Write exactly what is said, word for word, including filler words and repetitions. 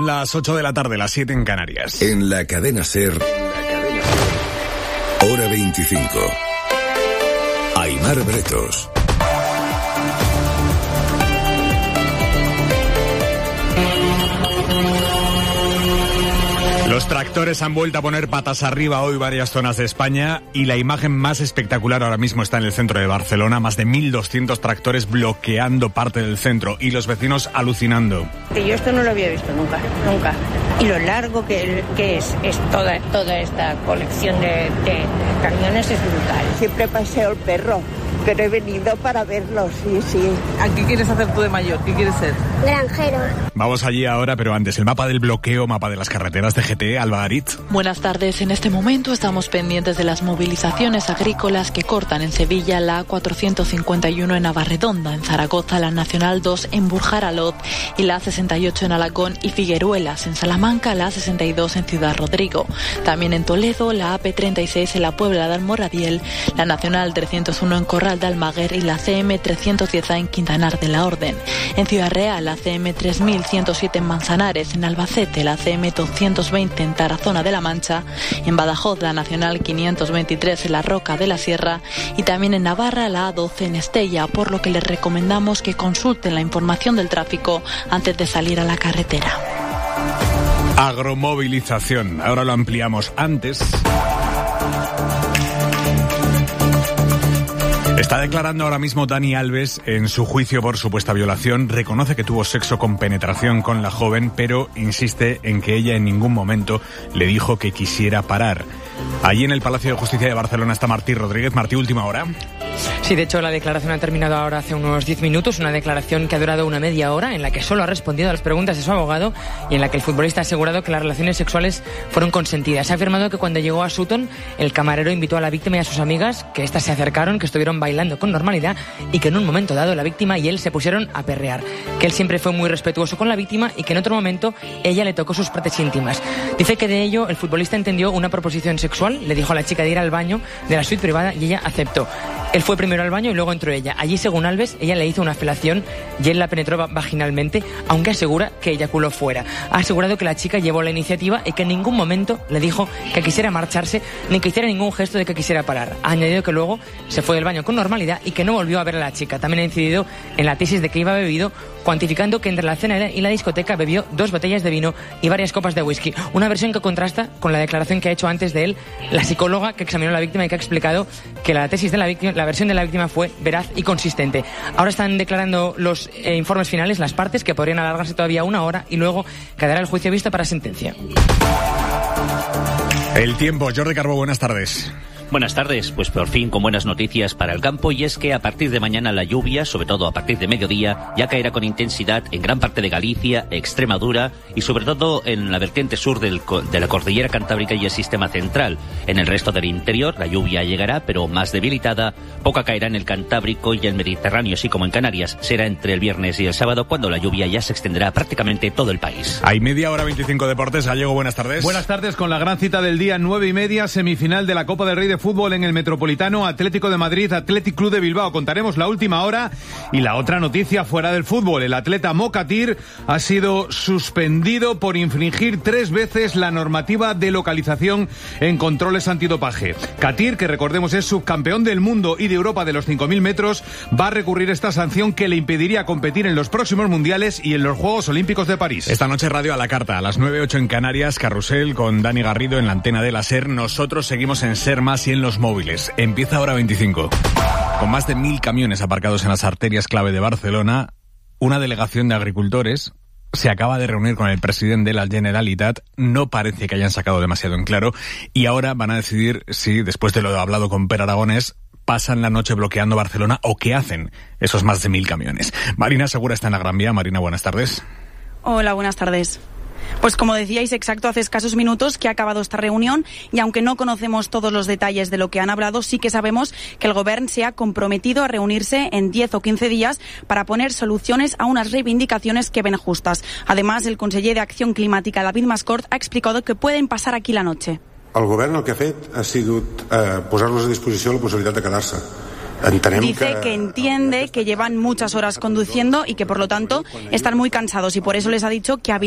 Son las ocho de la tarde, las siete en Canarias. En la cadena SER, hora veinticinco. Aimar Bretos. Los tractores han vuelto a poner patas arriba hoy varias zonas de España y la imagen más espectacular ahora mismo está en el centro de Barcelona. Más de mil doscientos tractores bloqueando parte del centro y los vecinos alucinando. Que yo esto no lo había visto nunca, nunca. Y lo largo que, que es, es toda, toda esta colección de, de camiones es brutal. Siempre paseo el perro, pero he venido para verlo, sí, sí. ¿A qué quieres hacer tú de mayor? ¿Qué quieres ser? Granjero. Vamos allí ahora, pero antes el mapa del bloqueo, mapa de las carreteras de G T E, Alba Garitz. Buenas tardes. En este momento estamos pendientes de las movilizaciones agrícolas que cortan en Sevilla la A cuatrocientos cincuenta y uno en Navarredonda, en Zaragoza la Nacional dos en Burjaraloz y la A sesenta y ocho en Alagón y Figueruelas, en Salamanca la A sesenta y dos en Ciudad Rodrigo. También en Toledo la A P treinta y seis en la Puebla de Almoradiel, la Nacional trescientos uno en Corral de Almaguer y la C M trescientos diez A en Quintanar de la Orden. En Ciudad Real la C M tres mil ciento siete en Manzanares, en Albacete la C M doscientos veinte en Tarazona de la Mancha, en Badajoz la Nacional quinientos veintitrés en la Roca de la Sierra y también en Navarra la A doce en Estella, por lo que les recomendamos que consulten la información del tráfico antes de salir a la carretera. Agromovilización, ahora lo ampliamos. Antes está declarando ahora mismo Dani Alves en su juicio por supuesta violación. Reconoce que tuvo sexo con penetración con la joven, pero insiste en que ella en ningún momento le dijo que quisiera parar. Allí en el Palacio de Justicia de Barcelona está Martí Rodríguez. Martí, última hora. Sí, de hecho la declaración ha terminado ahora hace unos diez minutos, una declaración que ha durado una media hora, en la que solo ha respondido a las preguntas de su abogado y en la que el futbolista ha asegurado que las relaciones sexuales fueron consentidas. Ha afirmado que cuando llegó a Sutton, el camarero invitó a la víctima y a sus amigas, que éstas se acercaron, que estuvieron bailando con normalidad y que en un momento dado la víctima y él se pusieron a perrear. Que él siempre fue muy respetuoso con la víctima y que en otro momento ella le tocó sus partes íntimas. Dice que de ello el futbolista entendió una proposición sexual, le dijo a la chica de ir al baño de la suite privada y ella aceptó. Él fue primero al baño y luego entró ella. Allí, según Alves, ella le hizo una felación y él la penetró vaginalmente, aunque asegura que eyaculó fuera. Ha asegurado que la chica llevó la iniciativa y que en ningún momento le dijo que quisiera marcharse ni que hiciera ningún gesto de que quisiera parar. Ha añadido que luego se fue del baño con normalidad y que no volvió a ver a la chica. También ha incidido en la tesis de que iba bebido, cuantificando que entre la cena y la discoteca bebió dos botellas de vino y varias copas de whisky. Una versión que contrasta con la declaración que ha hecho antes de él la psicóloga que examinó a la víctima y que ha explicado que la tesis de la víctima, la versión de la víctima fue veraz y consistente. Ahora están declarando los eh, informes finales, las partes, que podrían alargarse todavía una hora y luego quedará el juicio visto para sentencia. El tiempo. Jordi Carbó, buenas tardes. Buenas tardes, pues por fin con buenas noticias para el campo, y es que a partir de mañana la lluvia, sobre todo a partir de mediodía, ya caerá con intensidad en gran parte de Galicia, Extremadura y sobre todo en la vertiente sur del, de la cordillera cantábrica y el sistema central. En el resto del interior la lluvia llegará, pero más debilitada, poca caerá en el Cantábrico y el Mediterráneo, así como en Canarias. Será entre el viernes y el sábado cuando la lluvia ya se extenderá prácticamente todo el país. Hay media hora veinticinco deportes. Gallego, buenas tardes. Buenas tardes con la gran cita del día, nueve y media, semifinal de la Copa del Rey de Fútbol en el Metropolitano, Atlético de Madrid, Athletic Club de Bilbao. Contaremos la última hora y la otra noticia fuera del fútbol. El atleta Mo Katir ha sido suspendido por infringir tres veces la normativa de localización en controles antidopaje. Katir, que recordemos es subcampeón del mundo y de Europa de los cinco mil metros, va a recurrir esta sanción que le impediría competir en los próximos mundiales y en los Juegos Olímpicos de París. Esta noche radio a la carta, a las nueve ocho en Canarias, Carrusel con Dani Garrido en la antena de la SER. Nosotros seguimos en SER Más y en los móviles. Empieza ahora veinticinco. Con más de mil camiones aparcados en las arterias clave de Barcelona, una delegación de agricultores se acaba de reunir con el presidente de la Generalitat. No parece que hayan sacado demasiado en claro y ahora van a decidir si, después de lo hablado con Per Aragonés, pasan la noche bloqueando Barcelona o qué hacen esos más de mil camiones. Marina Segura está en la Gran Vía. Marina, buenas tardes. Hola, buenas tardes. Pues como decíais, exacto, hace escasos minutos que ha acabado esta reunión y aunque no conocemos todos los detalles de lo que han hablado, sí que sabemos que el Govern se ha comprometido a reunirse en diez o quince días para poner soluciones a unas reivindicaciones que ven justas. Además, el conseller de Acció Climàtica, David Mascort, ha explicado que pueden pasar aquí la noche. El Govern el que ha fet ha sigut eh, posar-los a disposició la possibilitat de quedar-se. Entenem Dice que... que entiende que llevan muchas horas conduciendo y que por lo tanto están muy cansados y por eso les ha dicho que